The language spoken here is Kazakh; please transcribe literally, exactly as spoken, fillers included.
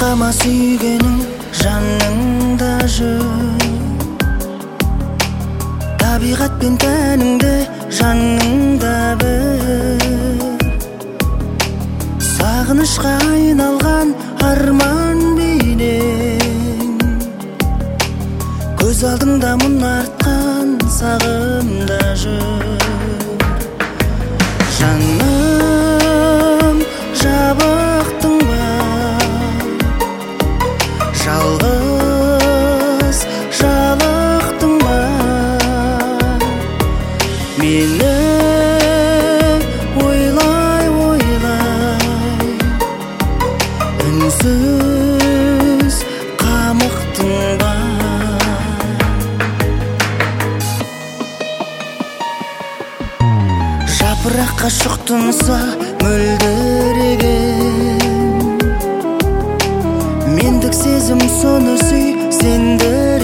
Байқама сүйгенің жаныңда жүр, табиғат пен тәніңде жаныңда бір. Сағынышқа айналған арман бейнең, көз алдыңда мұнартқан сағымда жүр. Жаным, жабықтың ба, жалғыз жалықтың ба, мені ойлай ойлай үнсіз қамықтың ба. Жапыраққа шоқтынса мөлдіреген, мендік сезім соны сүй, сенді